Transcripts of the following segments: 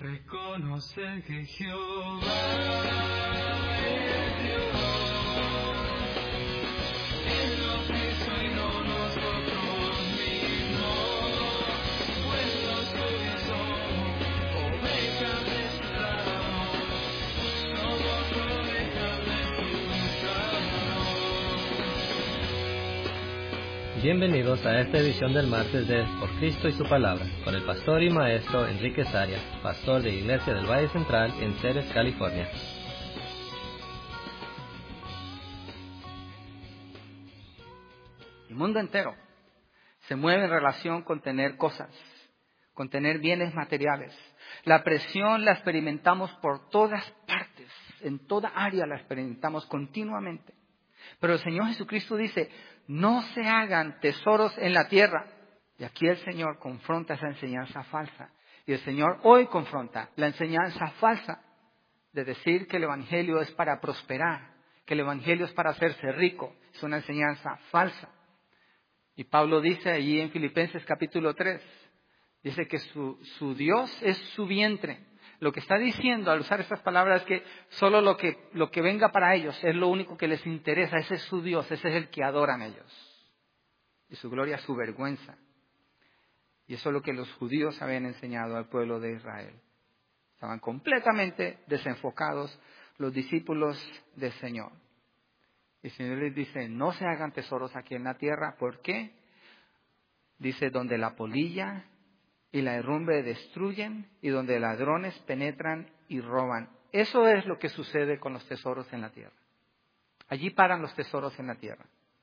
Reconocer que Jehová es Dios. Él nos hizo y no nosotros mismos, pues nosotros somos ovejas de su prado, somos ovejas de su prado. Bienvenidos a esta edición del martes de Por Cristo y su Palabra, con el pastor y maestro Enrique Saria, pastor de Iglesia del Valle Central en Ceres, California. El mundo entero se mueve en relación con tener cosas, con tener bienes materiales. La presión la experimentamos por todas partes, en toda área la experimentamos continuamente. Pero el Señor Jesucristo dice, no se hagan tesoros en la tierra. Y aquí el Señor confronta esa enseñanza falsa. Y el Señor hoy confronta la enseñanza falsa de decir que el Evangelio es para prosperar, que el Evangelio es para hacerse rico. Es una enseñanza falsa. Y Pablo dice allí en Filipenses capítulo 3, dice que su Dios es su vientre. Lo que está diciendo al usar estas palabras es que solo lo que venga para ellos es lo único que les interesa. Ese es su Dios, ese es el que adoran ellos. Y su gloria es su vergüenza. Y eso es lo que los judíos habían enseñado al pueblo de Israel. Estaban completamente desenfocados los discípulos del Señor. Y el Señor les dice, no se hagan tesoros aquí en la tierra. ¿Por qué? Dice, donde la polilla y la herrumbre destruyen y donde ladrones penetran y roban. Eso es lo que sucede con los tesoros en la tierra. Allí paran los tesoros en la tierra.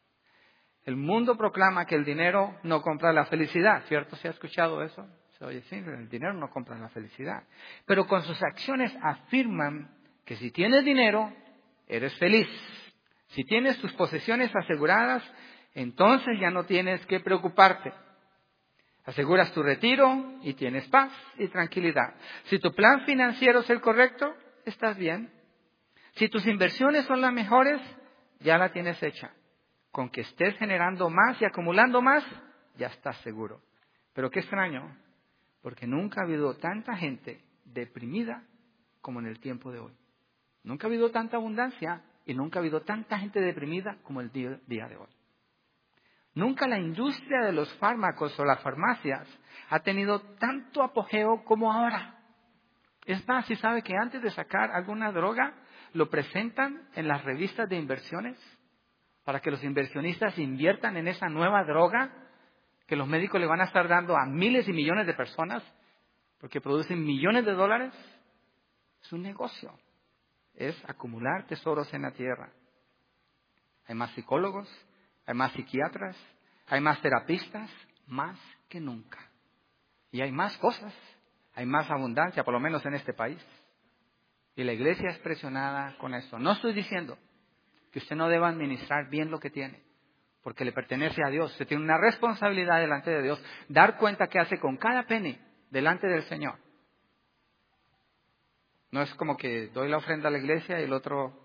El mundo proclama que el dinero no compra la felicidad, ¿cierto? ¿Se ha escuchado eso? Se oye, sí, el dinero no compra la felicidad. Pero con sus acciones afirman que si tienes dinero, eres feliz. Si tienes tus posesiones aseguradas, entonces ya no tienes que preocuparte. Aseguras tu retiro y tienes paz y tranquilidad. Si tu plan financiero es el correcto, estás bien. Si tus inversiones son las mejores, ya la tienes hecha. Con que estés generando más y acumulando más, ya estás seguro. Pero qué extraño, porque nunca ha habido tanta gente deprimida como en el tiempo de hoy. Nunca ha habido tanta abundancia y nunca ha habido tanta gente deprimida como el día de hoy. Nunca la industria de los fármacos o las farmacias ha tenido tanto apogeo como ahora. Es más, si sabe que antes de sacar alguna droga, lo presentan en las revistas de inversiones para que los inversionistas inviertan en esa nueva droga que los médicos le van a estar dando a miles y millones de personas porque producen millones de dólares. Es un negocio. Es acumular tesoros en la tierra. Hay más psicólogos, hay más psiquiatras, hay más terapistas, más que nunca. Y hay más cosas, hay más abundancia, por lo menos en este país. Y la iglesia es presionada con esto. No estoy diciendo que usted no deba administrar bien lo que tiene, porque le pertenece a Dios. Usted tiene una responsabilidad delante de Dios, dar cuenta qué hace con cada penny delante del Señor. No es como que doy la ofrenda a la iglesia y el otro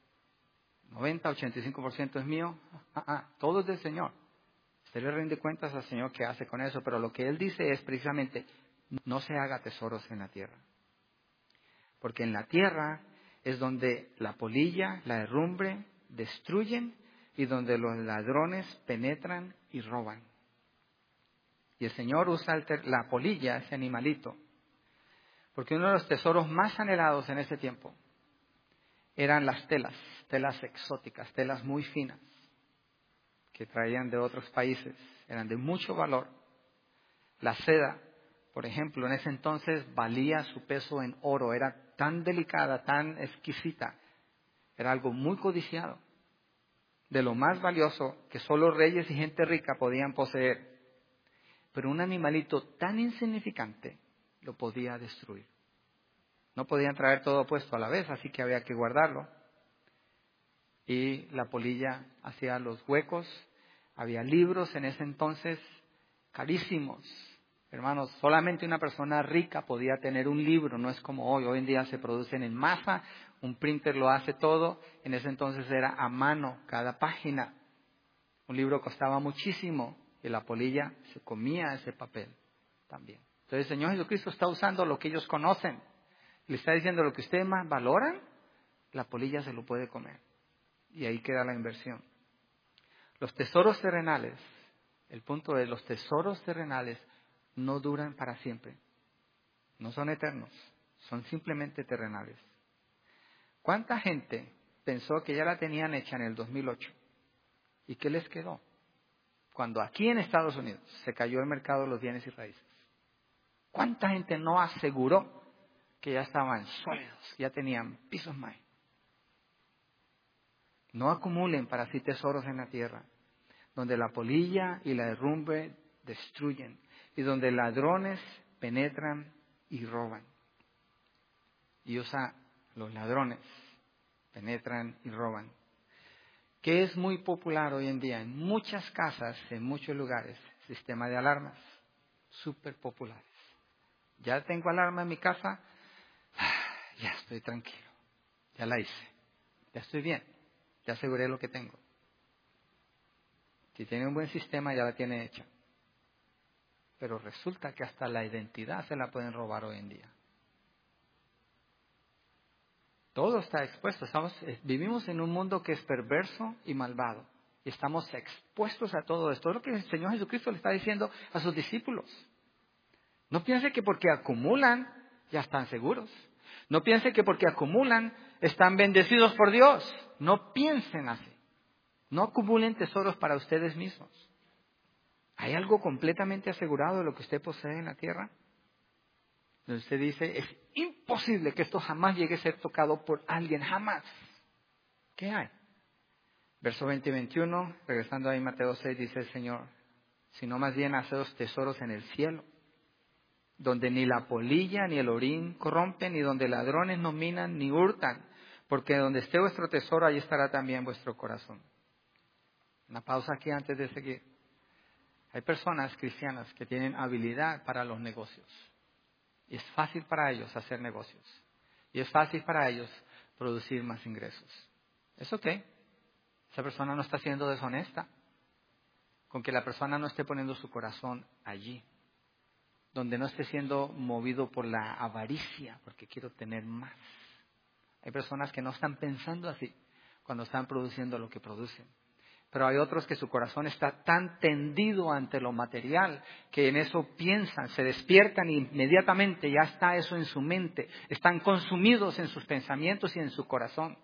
85% es mío. Todo es del Señor. Usted le rinde cuentas al Señor qué hace con eso, pero lo que Él dice es precisamente, no se haga tesoros en la tierra. Porque en la tierra es donde la polilla, la herrumbre destruyen y donde los ladrones penetran y roban. Y el Señor usa la polilla, ese animalito, porque uno de los tesoros más anhelados en ese tiempo eran las telas exóticas, telas muy finas, que traían de otros países, eran de mucho valor. La seda, por ejemplo, en ese entonces valía su peso en oro, era tan delicada, tan exquisita, era algo muy codiciado, de lo más valioso que solo reyes y gente rica podían poseer. Pero un animalito tan insignificante lo podía destruir. No podían traer todo puesto a la vez, así que había que guardarlo. Y la polilla hacía los huecos. Había libros en ese entonces carísimos. Hermanos, solamente una persona rica podía tener un libro, no es como hoy. Hoy en día se producen en masa, un printer lo hace todo. En ese entonces era a mano cada página. Un libro costaba muchísimo y la polilla se comía ese papel también. Entonces el Señor Jesucristo está usando lo que ellos conocen, Le está diciendo lo que ustedes más valoran, la polilla se lo puede comer. Y ahí queda la inversión. Los tesoros terrenales, el punto es, los tesoros terrenales no duran para siempre. No son eternos, son simplemente terrenales. ¿Cuánta gente pensó que ya la tenían hecha en el 2008? ¿Y qué les quedó? Cuando aquí en Estados Unidos se cayó el mercado de los bienes y raíces. ¿Cuánta gente no aseguró que ya estaban sólidos, ya tenían pisos más? No acumulen para sí tesoros en la tierra, donde la polilla y la derrumbe destruyen, y donde ladrones penetran y roban. Y los ladrones penetran y roban. Que es muy popular hoy en día en muchas casas, en muchos lugares, sistema de alarmas, súper populares. Ya tengo alarma en mi casa, ya estoy tranquilo, ya la hice, ya estoy bien, ya aseguré lo que tengo. Si tiene un buen sistema, ya la tiene hecha. Pero resulta que hasta la identidad se la pueden robar hoy en día. Todo está expuesto. Vivimos en un mundo que es perverso y malvado. Y estamos expuestos a todo esto. Es lo que el Señor Jesucristo le está diciendo a sus discípulos. No piense que porque acumulan, ya están seguros. No piense que porque acumulan, están bendecidos por Dios. No piensen así. No acumulen tesoros para ustedes mismos. ¿Hay algo completamente asegurado de lo que usted posee en la tierra? Donde usted dice, es imposible que esto jamás llegue a ser tocado por alguien, jamás. ¿Qué hay? Verso 20 y 21, regresando ahí Mateo 6, dice el Señor, sino más bien haceos tesoros en el cielo, donde ni la polilla ni el orín corrompen, ni donde ladrones no minan ni hurtan, porque donde esté vuestro tesoro, ahí estará también vuestro corazón. Una pausa aquí antes de seguir. Hay personas cristianas que tienen habilidad para los negocios. Y es fácil para ellos hacer negocios. Y es fácil para ellos producir más ingresos. ¿Es ok? Esa persona no está siendo deshonesta. Con que la persona no esté poniendo su corazón allí. Donde no esté siendo movido por la avaricia, porque quiero tener más. Hay personas que no están pensando así cuando están produciendo lo que producen. Pero hay otros que su corazón está tan tendido ante lo material que en eso piensan, se despiertan y inmediatamente ya está eso en su mente. Están consumidos en sus pensamientos y en su corazón.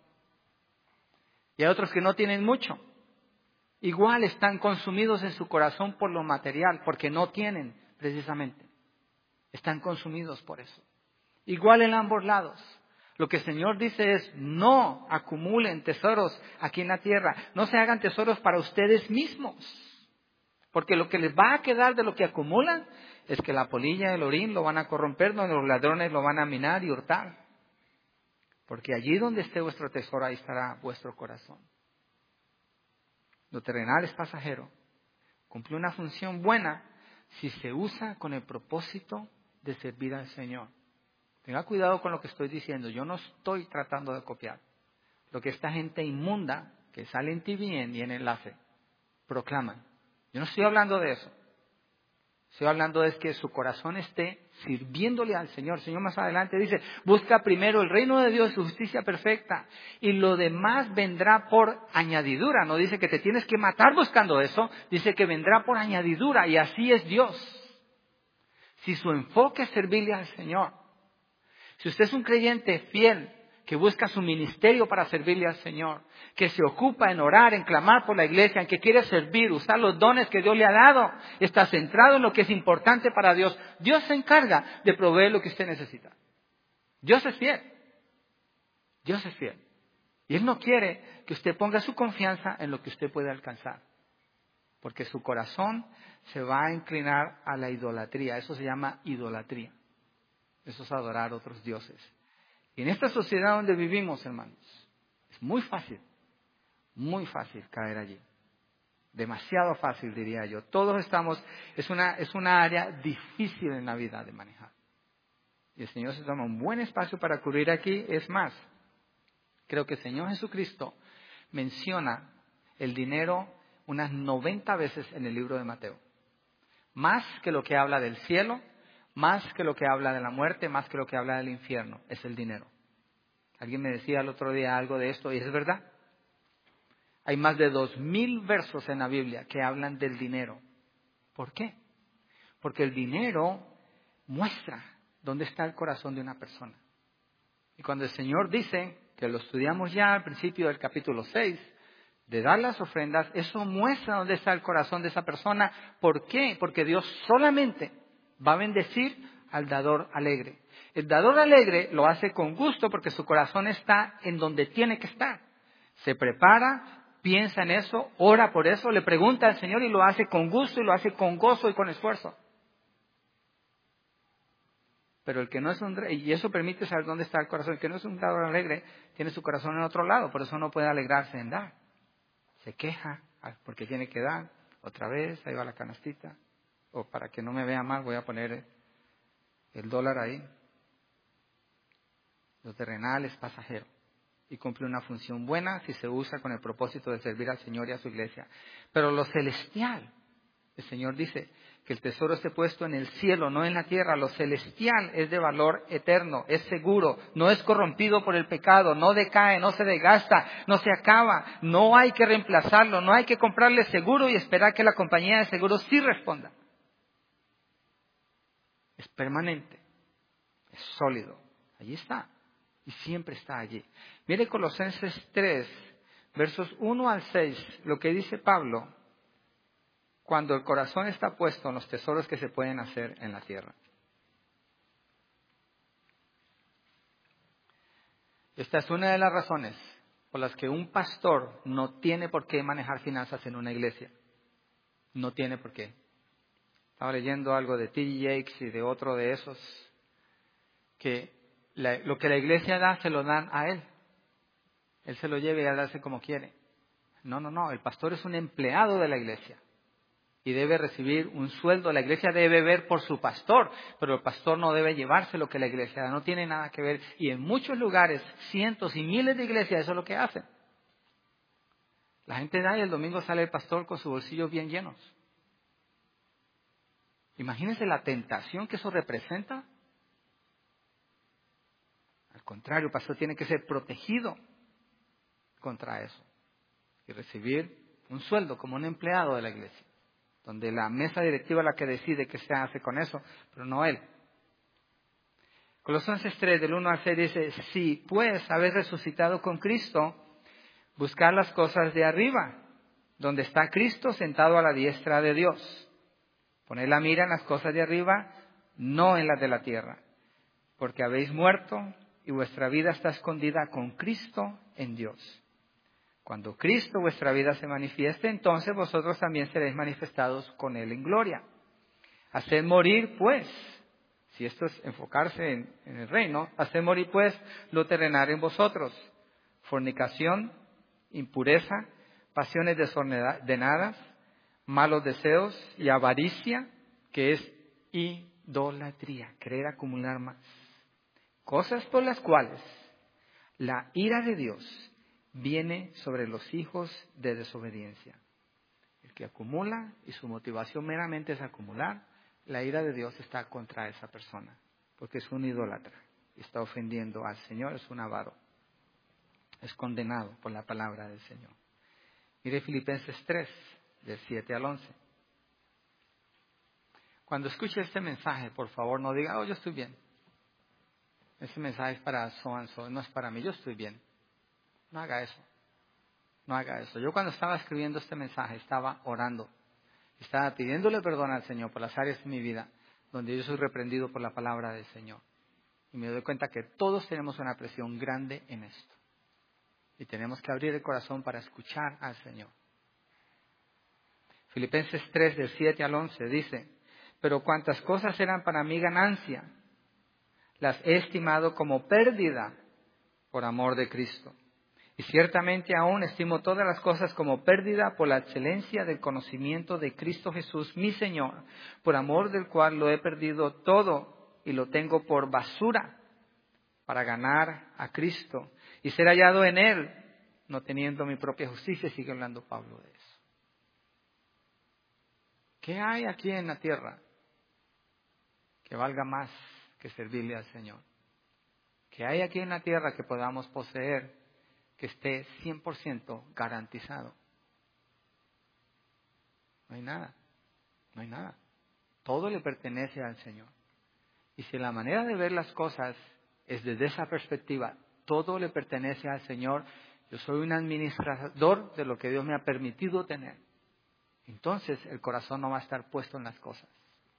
Y hay otros que no tienen mucho. Igual están consumidos en su corazón por lo material, porque no tienen precisamente. Están consumidos por eso. Igual en ambos lados. Lo que el Señor dice es, no acumulen tesoros aquí en la tierra. No se hagan tesoros para ustedes mismos. Porque lo que les va a quedar de lo que acumulan es que la polilla y el orín lo van a corromper, donde los ladrones lo van a minar y hurtar. Porque allí donde esté vuestro tesoro, ahí estará vuestro corazón. Lo terrenal es pasajero. Cumple una función buena si se usa con el propósito de servir al Señor. Tenga cuidado con lo que estoy diciendo. Yo no estoy tratando de copiar lo que esta gente inmunda que sale en TV y en Enlace proclaman. Yo no estoy hablando de eso. Estoy hablando de que su corazón esté sirviéndole al Señor. El Señor más adelante dice, busca primero el reino de Dios y su justicia perfecta y lo demás vendrá por añadidura. No dice que te tienes que matar buscando eso, dice que vendrá por añadidura y así es Dios. Si su enfoque es servirle al Señor, si usted es un creyente fiel que busca su ministerio para servirle al Señor, que se ocupa en orar, en clamar por la iglesia, en que quiere servir, usar los dones que Dios le ha dado, está centrado en lo que es importante para Dios, Dios se encarga de proveer lo que usted necesita. Dios es fiel. Dios es fiel. Y Él no quiere que usted ponga su confianza en lo que usted puede alcanzar. Porque su corazón se va a inclinar a la idolatría. Eso se llama idolatría. Eso es adorar a otros dioses. Y en esta sociedad donde vivimos, hermanos, es muy fácil caer allí. Demasiado fácil, diría yo. Todos estamos, es una área difícil en la vida de manejar. Y el Señor se toma un buen espacio para cubrir aquí. Es más, creo que el Señor Jesucristo menciona el dinero unas 90 veces en el libro de Mateo. Más que lo que habla del cielo, más que lo que habla de la muerte, más que lo que habla del infierno, es el dinero. Alguien me decía el otro día algo de esto y es verdad. Hay más de 2000 versos en la Biblia que hablan del dinero. ¿Por qué? Porque el dinero muestra dónde está el corazón de una persona. Y cuando el Señor dice, que lo estudiamos ya al principio del capítulo 6, de dar las ofrendas, eso muestra dónde está el corazón de esa persona. ¿Por qué? Porque Dios solamente va a bendecir al dador alegre. El dador alegre lo hace con gusto porque su corazón está en donde tiene que estar. Se prepara, piensa en eso, ora por eso, le pregunta al Señor y lo hace con gusto y lo hace con gozo y con esfuerzo. Pero el que no es y eso permite saber dónde está el corazón, el que no es un dador alegre tiene su corazón en otro lado, por eso no puede alegrarse en dar. Se queja porque tiene que dar, otra vez, ahí va la canastita, o para que no me vea mal voy a poner el dólar ahí. Lo terrenal es pasajero y cumple una función buena si se usa con el propósito de servir al Señor y a su iglesia. Pero lo celestial, el Señor dice que el tesoro esté puesto en el cielo, no en la tierra. Lo celestial es de valor eterno, es seguro, no es corrompido por el pecado, no decae, no se desgasta, no se acaba, no hay que reemplazarlo, no hay que comprarle seguro y esperar que la compañía de seguros sí responda. Es permanente, es sólido, allí está y siempre está allí. Mire Colosenses 3, versos 1 al 6, lo que dice Pablo cuando el corazón está puesto en los tesoros que se pueden hacer en la tierra. Esta es una de las razones por las que un pastor no tiene por qué manejar finanzas en una iglesia. No tiene por qué. Estaba leyendo algo de T.D. Jakes y de otro de esos, que lo que la iglesia da se lo dan a él. Él se lo lleva y él hace como quiere. No, el pastor es un empleado de la iglesia. Y debe recibir un sueldo. La iglesia debe ver por su pastor, pero el pastor no debe llevarse lo que la iglesia da. No tiene nada que ver. Y en muchos lugares, cientos y miles de iglesias, eso es lo que hacen. La gente da y el domingo sale el pastor con sus bolsillos bien llenos. Imagínense la tentación que eso representa. Al contrario, el pastor tiene que ser protegido contra eso. Y recibir un sueldo como un empleado de la iglesia, donde la mesa directiva es la que decide qué se hace con eso, pero no él. Colosenses 3, del 1 al 6 dice, si pues habéis resucitado con Cristo, buscad las cosas de arriba, donde está Cristo sentado a la diestra de Dios. Poned la mira en las cosas de arriba, no en las de la tierra, porque habéis muerto y vuestra vida está escondida con Cristo en Dios. Cuando Cristo vuestra vida se manifieste, entonces vosotros también seréis manifestados con Él en gloria. Haced morir, pues, si esto es enfocarse en el reino, haced morir, pues, lo terrenal en vosotros. Fornicación, impureza, pasiones desordenadas, malos deseos y avaricia, que es idolatría, querer acumular más. Cosas por las cuales la ira de Dios viene sobre los hijos de desobediencia. El que acumula y su motivación meramente es acumular, la ira de Dios está contra esa persona, porque es un idólatra, está ofendiendo al Señor, es un avaro, es condenado por la palabra del Señor. Mire Filipenses 3, del 7 al 11. Cuando escuche este mensaje, por favor no diga, yo estoy bien. Ese mensaje es para so and so, no es para mí, yo estoy bien. No haga eso. No haga eso. Yo cuando estaba escribiendo este mensaje estaba orando. Estaba pidiéndole perdón al Señor por las áreas de mi vida donde yo soy reprendido por la palabra del Señor. Y me doy cuenta que todos tenemos una presión grande en esto. Y tenemos que abrir el corazón para escuchar al Señor. Filipenses 3, del 7 al 11 dice, pero cuantas cosas eran para mí ganancia, las he estimado como pérdida por amor de Cristo. Y ciertamente aún estimo todas las cosas como pérdida por la excelencia del conocimiento de Cristo Jesús, mi Señor, por amor del cual lo he perdido todo y lo tengo por basura para ganar a Cristo y ser hallado en Él, no teniendo mi propia justicia. Sigue hablando Pablo de eso. ¿Qué hay aquí en la tierra que valga más que servirle al Señor. Que hay aquí en la tierra que podamos poseer, que esté 100% garantizado. No hay nada, no hay nada. Todo le pertenece al Señor. Y si la manera de ver las cosas es desde esa perspectiva, todo le pertenece al Señor, yo soy un administrador de lo que Dios me ha permitido tener. Entonces el corazón no va a estar puesto en las cosas.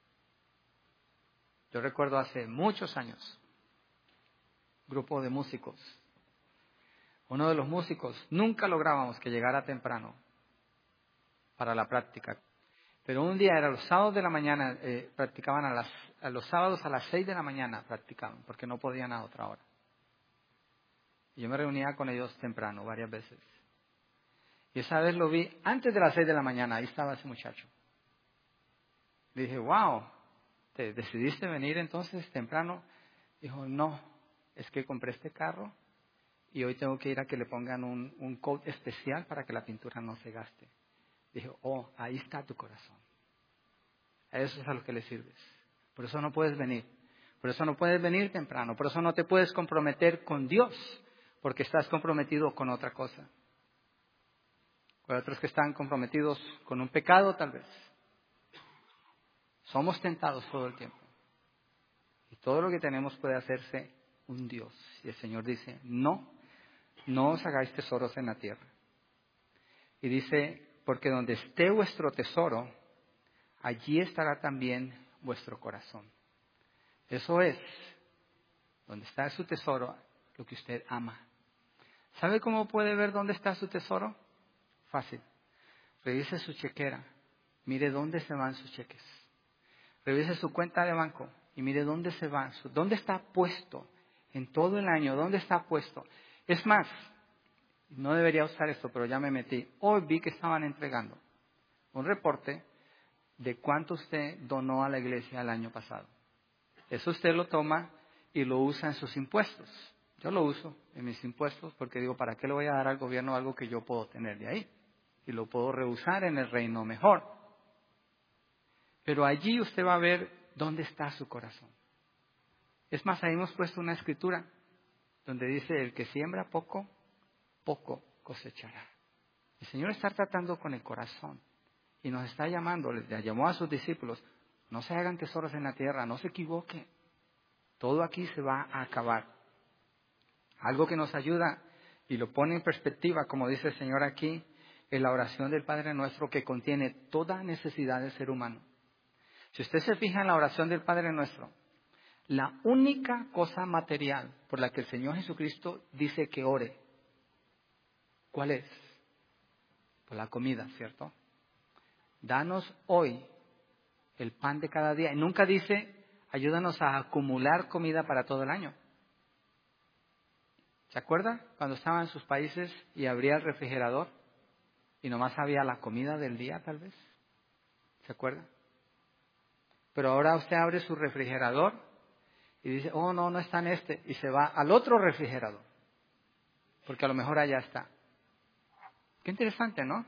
Yo recuerdo hace muchos años, grupo de músicos. Uno de los músicos, nunca lográbamos que llegara temprano para la práctica. Pero un día era los sábados de la mañana, practicaban los sábados a las 6 de la mañana practicaban, porque no podían a otra hora. Y yo me reunía con ellos temprano, varias veces. Y esa vez lo vi antes de las 6 de la mañana, ahí estaba ese muchacho. Le dije, wow, ¿te decidiste venir entonces temprano? Dijo, no, es que compré este carro y hoy tengo que ir a que le pongan un coat especial para que la pintura no se gaste. Dije, oh, ahí está tu corazón. A eso es a lo que le sirves. Por eso no puedes venir. Por eso no puedes venir temprano. Por eso no te puedes comprometer con Dios, porque estás comprometido con otra cosa. Hay otros que están comprometidos con un pecado, tal vez. Somos tentados todo el tiempo. Y todo lo que tenemos puede hacerse un Dios. Y el Señor dice, no os hagáis tesoros en la tierra. Y dice, porque donde esté vuestro tesoro, allí estará también vuestro corazón. Eso es, donde está su tesoro, lo que usted ama. ¿Sabe cómo puede ver dónde está su tesoro? Fácil. Revise su chequera, mire dónde se van sus cheques. Revise su cuenta de banco y mire dónde se va, dónde está puesto en todo el año, dónde está puesto. Es más, no debería usar esto, pero ya me metí. Hoy vi que estaban entregando un reporte de cuánto usted donó a la iglesia el año pasado. Eso usted lo toma y lo usa en sus impuestos. Yo lo uso en mis impuestos porque digo, ¿para qué le voy a dar al gobierno algo que yo puedo tener de ahí? Y lo puedo reusar en el reino mejor. Pero allí usted va a ver dónde está su corazón. Es más, ahí hemos puesto una escritura donde dice, el que siembra poco, poco cosechará. El Señor está tratando con el corazón y nos está llamando, le llamó a sus discípulos, no se hagan tesoros en la tierra, no se equivoquen. Todo aquí se va a acabar. Algo que nos ayuda y lo pone en perspectiva, como dice el Señor aquí, es la oración del Padre Nuestro que contiene toda necesidad del ser humano. Si usted se fija en la oración del Padre Nuestro, la única cosa material por la que el Señor Jesucristo dice que ore, ¿cuál es? Por la comida, ¿cierto? Danos hoy el pan de cada día. Y nunca dice, ayúdanos a acumular comida para todo el año. ¿Se acuerda cuando estaba en sus países y abría el refrigerador y nomás había la comida del día, tal vez? ¿Se acuerda? Pero ahora usted abre su refrigerador y dice, oh, no está en este. Y se va al otro refrigerador, porque a lo mejor allá está. Qué interesante, ¿no?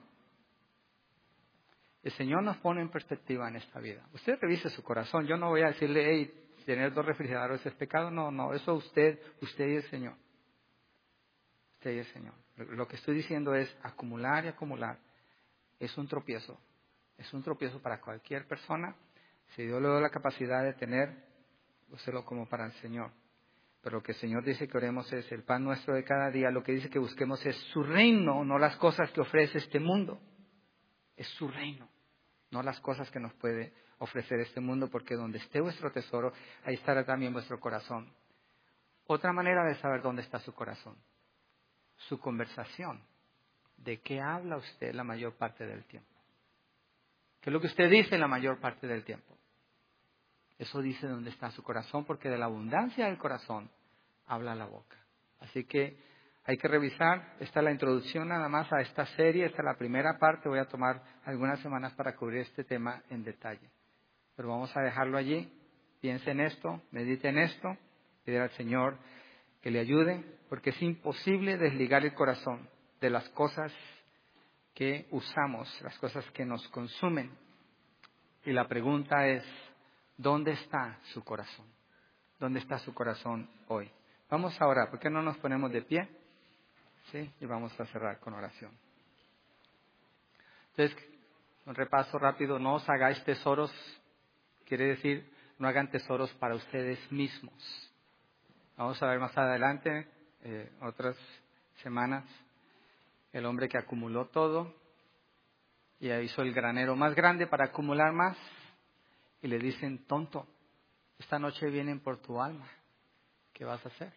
El Señor nos pone en perspectiva en esta vida. Usted revise su corazón. Yo no voy a decirle, hey, tener 2 refrigeradores es pecado. No, eso usted y el Señor. Usted y el Señor. Lo que estoy diciendo es acumular y acumular. Es un tropiezo. Es un tropiezo para cualquier persona. Si Dios le da la capacidad de tener, úselo como para el Señor. Pero lo que el Señor dice que oremos es el pan nuestro de cada día. Lo que dice que busquemos es su reino, no las cosas que ofrece este mundo. Es su reino, no las cosas que nos puede ofrecer este mundo, porque donde esté vuestro tesoro, ahí estará también vuestro corazón. Otra manera de saber dónde está su corazón, su conversación. ¿De qué habla usted la mayor parte del tiempo? ¿Qué es lo que usted dice la mayor parte del tiempo? Eso dice dónde está su corazón, porque de la abundancia del corazón habla la boca. Así que hay que revisar. Esta es la introducción nada más a esta serie. Esta es la primera parte. Voy a tomar algunas semanas para cubrir este tema en detalle. Pero vamos a dejarlo allí. Piense en esto, medite en esto. Pide al Señor que le ayude, porque es imposible desligar el corazón de las cosas que usamos, las cosas que nos consumen. Y la pregunta es, ¿Dónde está su corazón? ¿Dónde está su corazón hoy? Vamos a orar. ¿Por qué no nos ponemos de pie? Sí, y vamos a cerrar con oración. Entonces, un repaso rápido. No os hagáis tesoros. Quiere decir, no hagan tesoros para ustedes mismos. Vamos a ver más adelante, otras semanas, el hombre que acumuló todo y hizo el granero más grande para acumular más. Y le dicen, tonto, esta noche vienen por tu alma. ¿Qué vas a hacer?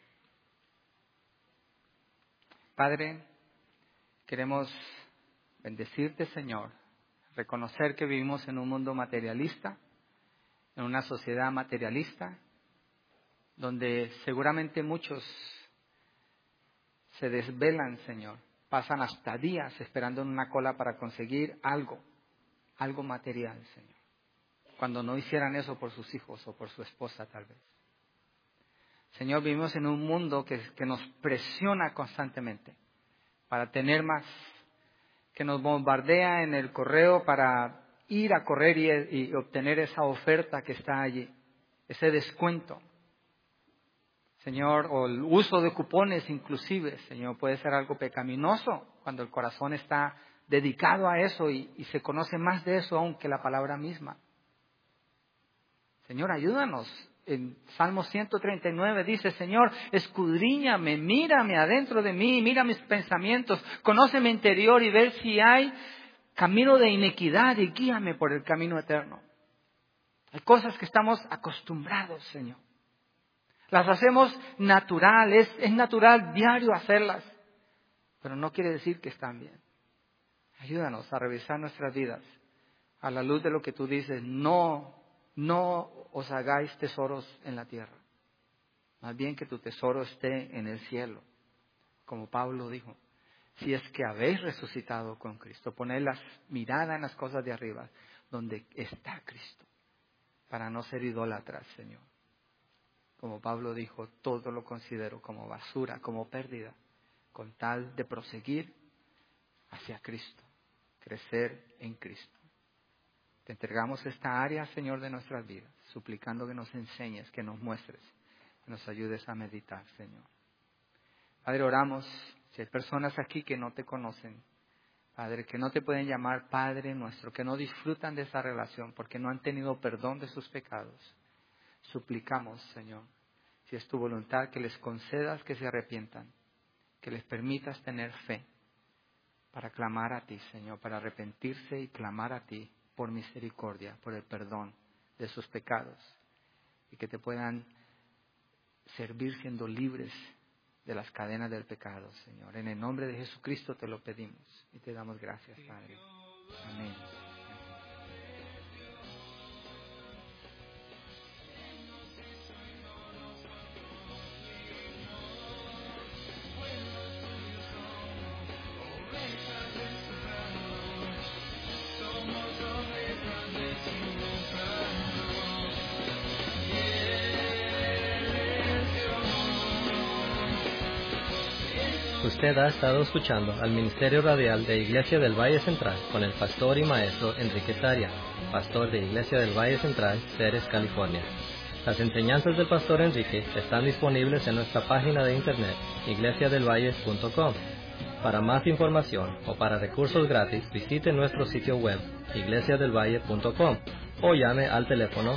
Padre, queremos bendecirte, Señor, reconocer que vivimos en un mundo materialista, en una sociedad materialista, donde seguramente muchos se desvelan, Señor, pasan hasta días esperando en una cola para conseguir algo material, Señor, cuando no hicieran eso por sus hijos o por su esposa tal vez. Señor, vivimos en un mundo que nos presiona constantemente para tener más, que nos bombardea en el correo para ir a correr y obtener esa oferta que está allí, ese descuento. Señor, o el uso de cupones inclusive, Señor, puede ser algo pecaminoso cuando el corazón está dedicado a eso y se conoce más de eso aún que la palabra misma. Señor, ayúdanos. En Salmo 139 dice, Señor, escudriñame, mírame adentro de mí, mira mis pensamientos, conoce mi interior y ver si hay camino de inequidad y guíame por el camino eterno. Hay cosas que estamos acostumbrados, Señor. Las hacemos natural, es natural diario hacerlas, pero no quiere decir que están bien. Ayúdanos a revisar nuestras vidas a la luz de lo que tú dices. No os hagáis tesoros en la tierra, más bien que tu tesoro esté en el cielo, como Pablo dijo. Si es que habéis resucitado con Cristo, poned la mirada en las cosas de arriba, donde está Cristo, para no ser idólatras, Señor. Como Pablo dijo, todo lo considero como basura, como pérdida, con tal de proseguir hacia Cristo, crecer en Cristo. Te entregamos esta área, Señor, de nuestras vidas, suplicando que nos enseñes, que nos muestres, que nos ayudes a meditar, Señor. Padre, oramos, si hay personas aquí que no te conocen, Padre, que no te pueden llamar Padre nuestro, que no disfrutan de esa relación porque no han tenido perdón de sus pecados, suplicamos, Señor, si es tu voluntad, que les concedas que se arrepientan, que les permitas tener fe para clamar a ti, Señor, para arrepentirse y clamar a ti por misericordia, por el perdón de sus pecados, y que te puedan servir siendo libres de las cadenas del pecado, Señor. En el nombre de Jesucristo te lo pedimos y te damos gracias, Padre. Amén. Usted ha estado escuchando al Ministerio Radial de Iglesia del Valle Central con el pastor y maestro Enrique Saria, pastor de Iglesia del Valle Central, Ceres, California. Las enseñanzas del pastor Enrique están disponibles en nuestra página de internet, iglesiadelvalle.com. Para más información o para recursos gratis, visite nuestro sitio web, iglesiadelvalle.com, o llame al teléfono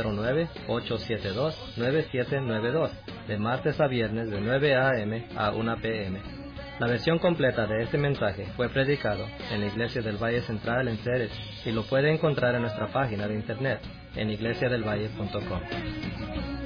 209-872-9792, de martes a viernes de 9 a.m. a 1 p.m. La versión completa de este mensaje fue predicado en la Iglesia del Valle Central en Ceres y lo puede encontrar en nuestra página de internet en iglesiadelvalle.com.